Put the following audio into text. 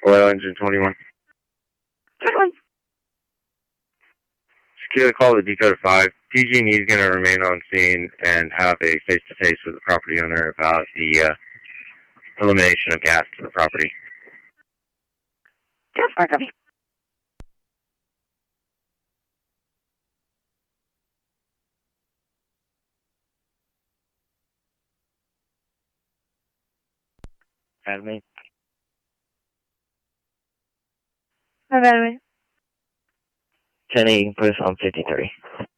Oil engine 21. 21. Secure the call to Dakota 5. PG&E is going to remain on scene and have a face-to-face with the property owner about the elimination of gas to the property. Gas fire, copy. Academy. Academy. 10-8, put us on 53.